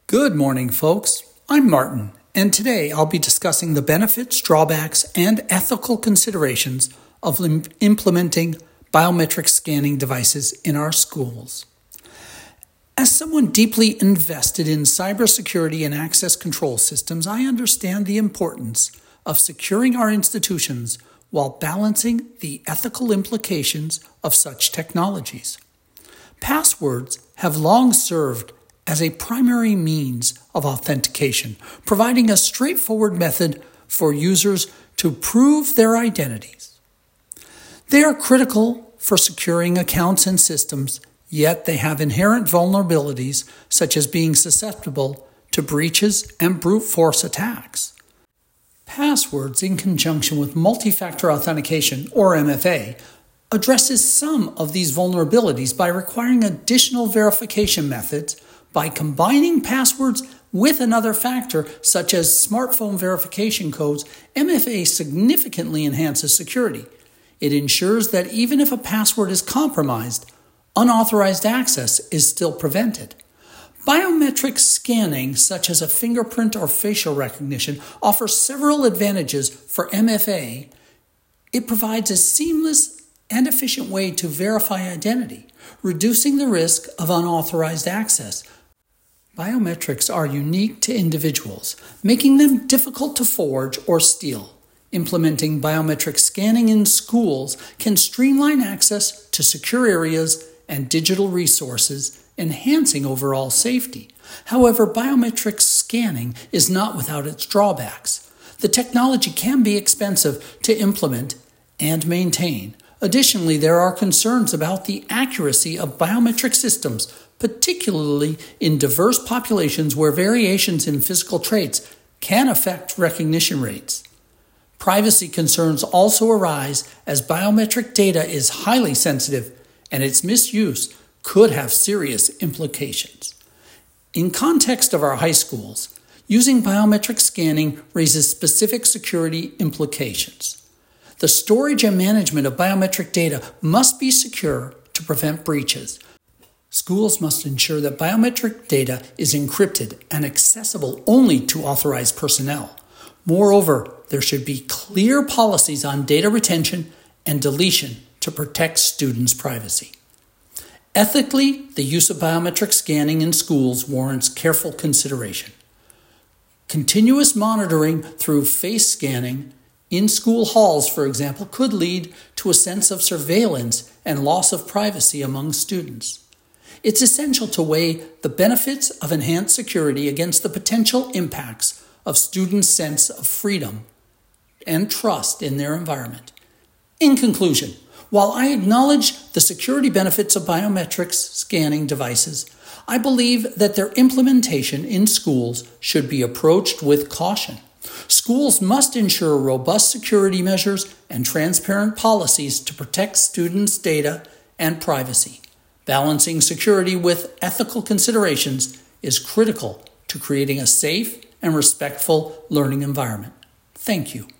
Good morning, folks. I'm Martin, and today I'll be discussing the benefits, drawbacks, and ethical considerations of implementing biometric scanning devices in our schools. As someone deeply invested in cybersecurity and access control systems, I understand the importance of securing our institutions while balancing the ethical implications of such technologies. Passwords have long served as a primary means of authentication, providing a straightforward method for users to prove their identities. They are critical for securing accounts and systems, yet they have inherent vulnerabilities such as being susceptible to breaches and brute force attacks. Passwords, in conjunction with multi-factor authentication, or MFA, addresses some of these vulnerabilities by requiring additional verification methods. By combining passwords with another factor, such as smartphone verification codes, MFA significantly enhances security. It ensures that even if a password is compromised, unauthorized access is still prevented. Biometric scanning, such as a fingerprint or facial recognition, offers several advantages for MFA. It provides a seamless and efficient way to verify identity, reducing the risk of unauthorized access. Biometrics are unique to individuals, making them difficult to forge or steal. Implementing biometric scanning in schools can streamline access to secure areas and digital resources, enhancing overall safety. However, biometric scanning is not without its drawbacks. The technology can be expensive to implement and maintain. Additionally, there are concerns about the accuracy of biometric systems, particularly in diverse populations where variations in physical traits can affect recognition rates. Privacy concerns also arise as biometric data is highly sensitive and its misuse could have serious implications. In context of our high schools, using biometric scanning raises specific security implications. The storage and management of biometric data must be secure to prevent breaches. Schools must ensure that biometric data is encrypted and accessible only to authorized personnel. Moreover, there should be clear policies on data retention and deletion to protect students' privacy. Ethically, the use of biometric scanning in schools warrants careful consideration. Continuous monitoring through face scanning in school halls, for example, could lead to a sense of surveillance and loss of privacy among students. It's essential to weigh the benefits of enhanced security against the potential impacts of students' sense of freedom and trust in their environment. In conclusion, while I acknowledge the security benefits of biometrics scanning devices, I believe that their implementation in schools should be approached with caution. Schools must ensure robust security measures and transparent policies to protect students' data and privacy. Balancing security with ethical considerations is critical to creating a safe and respectful learning environment. Thank you.